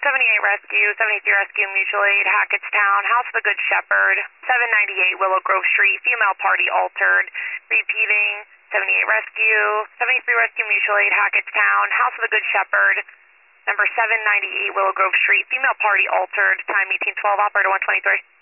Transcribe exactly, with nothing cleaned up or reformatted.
seventy-eight Rescue, seventy-three Rescue, Mutual Aid, Hackettstown, House of the Good Shepherd, seven ninety-eight Willow Grove Street, female party altered. Repeating, seventy-eight Rescue, seventy-three Rescue, Mutual Aid, Hackettstown, House of the Good Shepherd, number seven ninety-eight Willow Grove Street, female party altered, time eighteen twelve, operator one twenty-three.